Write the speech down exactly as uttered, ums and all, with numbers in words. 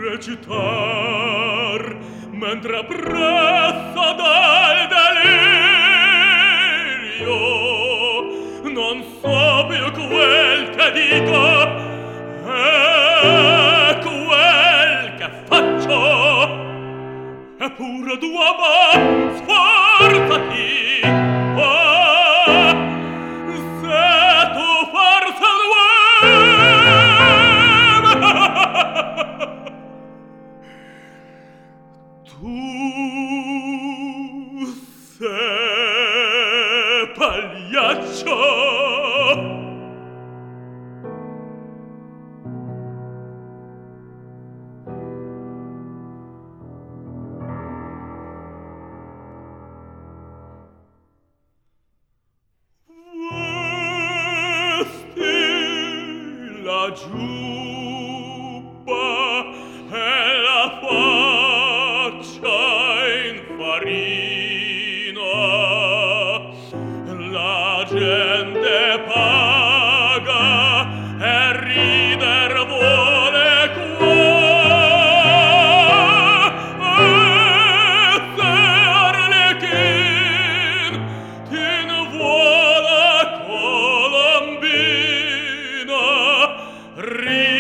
recitar mentre presso dal delirio non so più quel che dico e quel che faccio eppure d'uomo sforzati oh, se tu forza tu sei pagliaccio la giubba e la faccia in farina la gente paga e rider vuole qua e se Arlechin tin vuole Colombina ri